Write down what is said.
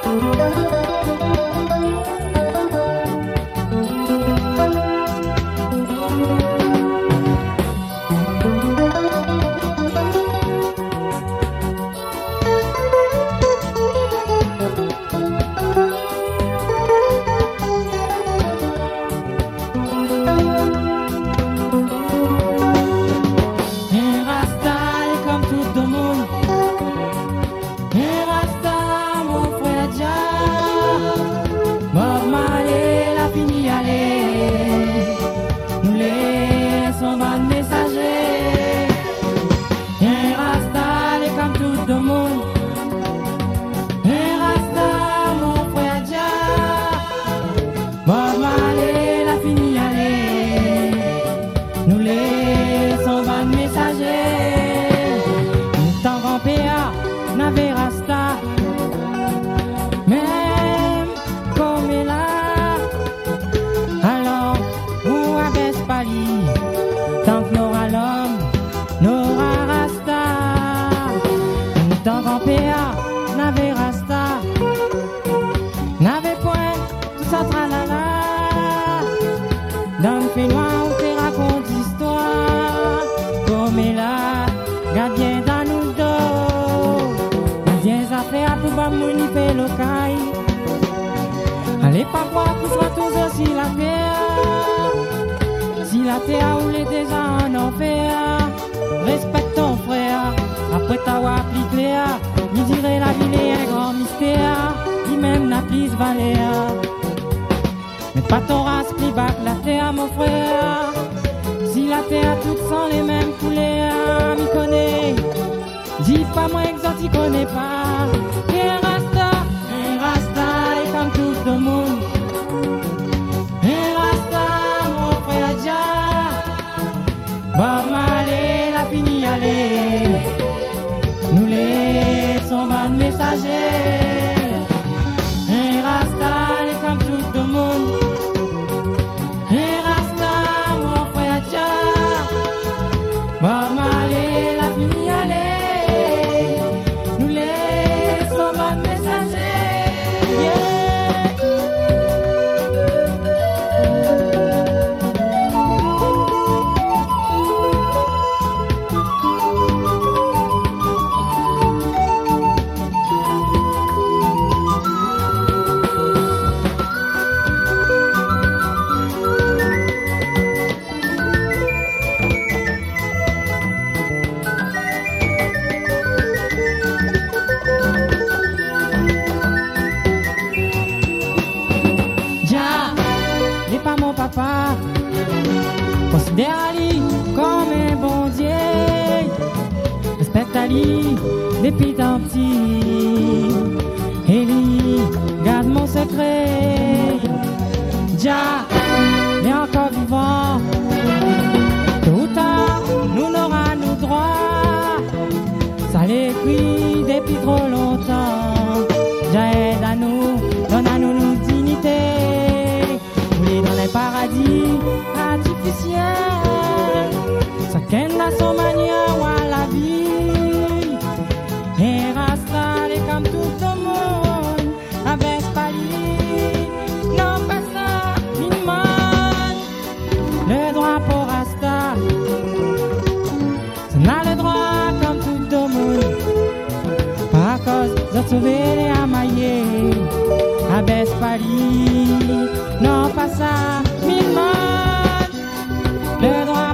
Allez pas croire qu'on soit tous aussi la terre. Si la terre ou les déjà en enfer, respecte ton frère. Après t'avoir appliqué clair, lui dirait la ville est un grand mystère. Qui même n'a plus valeur. Mais pas ton race plus bas que la terre, mon frère. Si la terre toutes sont les mêmes couleurs, m'y connaît. Dis pas moi exotique, connais pas. Et Rasta est comme tout le monde. Et Rasta, mon frère Dja. Bob Marley, la fini aller. Nous les sommes un messager. Et Rasta est comme tout le monde. Et Rasta, mon frère Dja. Bob Marley, la fini aller. Papa, considère-lui comme un bon Dieu. Respecte-lui depuis tant petit. Et lui, garde mon secret. Dja, il est encore vivant. Tôt ou tard, nous n'aura nous droit. Ça l'écrit depuis trop longtemps. Dja aide à nous, donne à nous nos dignités. Dans les paradis artificiels, chacun a son manière à la vie. Et Rasta est comme tout le monde, avec Pali, non pas ça, minimum. Le droit pour Rasta, ça n'a le droit comme tout le monde. Par cause de sauver les amaillés, avec Pali. Non pas ça, minimum. Le droit